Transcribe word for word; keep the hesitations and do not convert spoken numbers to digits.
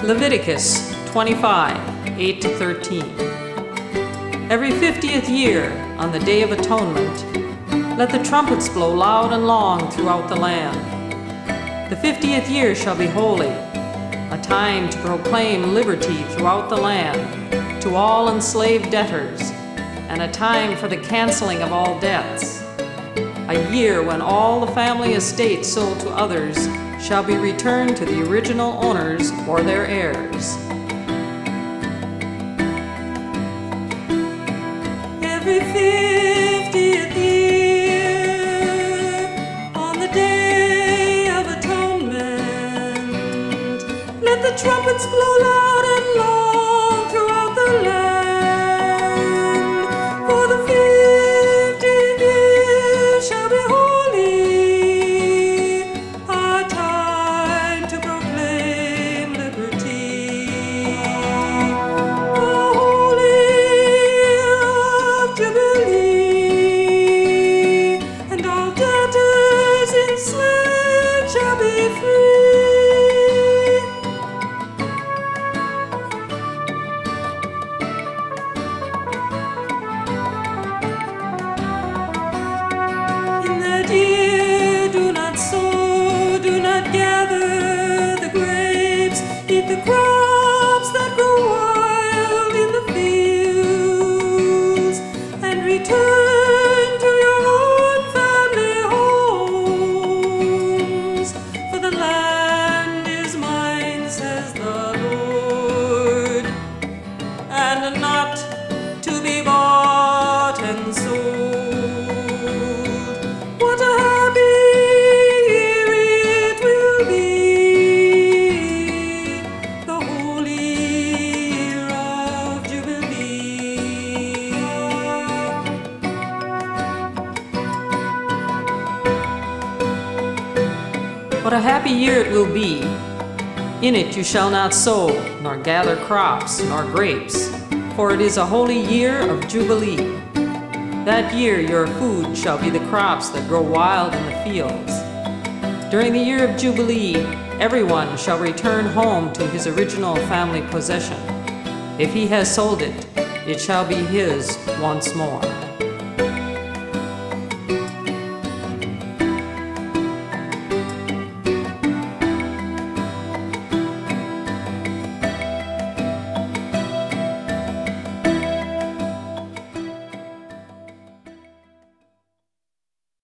Leviticus twenty-five, eight to thirteen. Every fiftieth year, on the Day of Atonement, let the trumpets blow loud and long throughout the land. The fiftieth year shall be holy, a time to proclaim liberty throughout the land to all enslaved debtors, and a time for the canceling of all debts. A year when all the family estates sold to others shall be returned to the original owners or their heirs. Every fiftieth year, on the Day of Atonement, let the trumpets blow loud and long throughout the land. For the fiftieth year shall be holy, a time to proclaim liberty, a holy year of jubilee, and all debtors enslaved shall be free. In that year, do not sow, do not gather the grapes, eat the crops that grow wild in the fields, and return to your own family homes. For the land is mine, says the Lord, and not to be bought and sold. What a happy year it will be, the holy year of Jubilee. What a happy year it will be! In it you shall not sow, nor gather crops, nor grapes, for it is a holy year of Jubilee. That year your food shall be the crops that grow wild in the fields. During the year of Jubilee, everyone shall return home to his original family possession. If he has sold it, it shall be his once more.